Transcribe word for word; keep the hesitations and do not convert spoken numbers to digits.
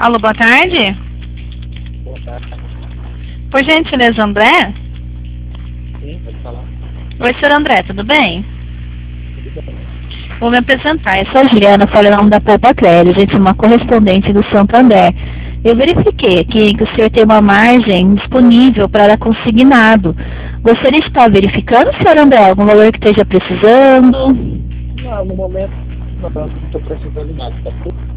Alô, boa tarde. Boa tarde. Por gentileza, André? Sim, pode falar. Oi, senhor André, tudo bem? Tudo bem. Vou me apresentar. Eu sou a Juliana, falo em nome da Poupa Crédito, gente, uma correspondente do Santander. Eu verifiquei aqui que o senhor tem uma margem disponível para consignado. Gostaria de estar verificando, senhor André, algum valor que esteja precisando? Não, no momento não estou precisando de nada. Tá tudo